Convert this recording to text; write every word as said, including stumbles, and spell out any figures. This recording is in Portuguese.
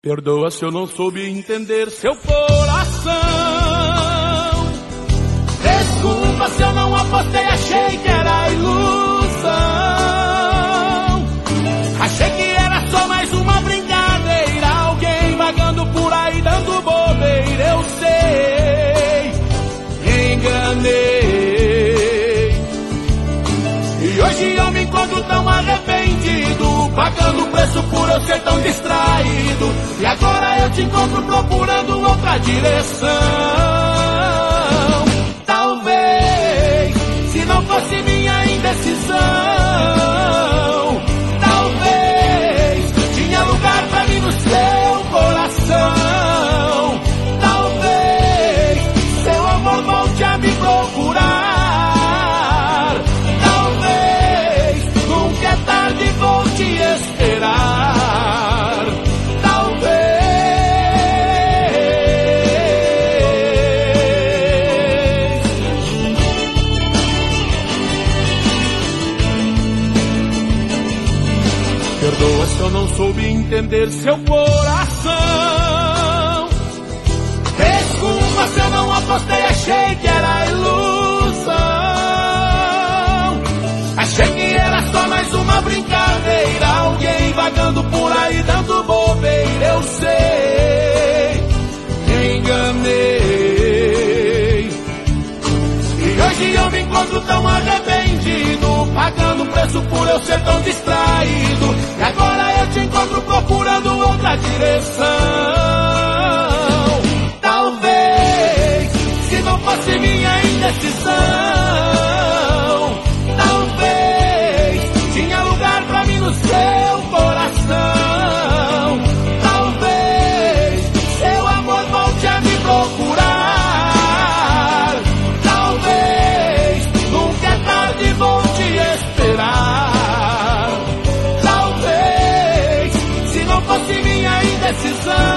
Perdoa se eu não soube entender seu coração. Desculpa se eu não apostei, achei que era ilusão. Achei que era só mais uma brincadeira, alguém vagando por aí dando bobeira. Eu sei, enganei. E hoje eu me encontro tão arrependido, pagando o preço por eu ser tão distraído. E agora eu te encontro procurando outra direção. Talvez, se não fosse minha indecisão, talvez tinha lugar pra mim no seu coração. Talvez seu amor volte a me procurar. Talvez nunca é tarde, vou te esperar. Perdoa se eu não soube entender seu coração. Desculpa se eu não apostei, achei que era ilusão. Achei que era só mais uma brincadeira, alguém vagando por aí dando bobeira. Eu sei, enganei. E hoje eu me encontro tão arrependido, pagando o preço por eu ser tão distraído. E agora eu te encontro procurando outra direção. Talvez, se não fosse minha indecisão, talvez tinha lugar pra mim no seu coração. Talvez seu amor volte a me procurar. Talvez nunca é tarde, vou te esperar. Talvez, se não fosse minha indecisão,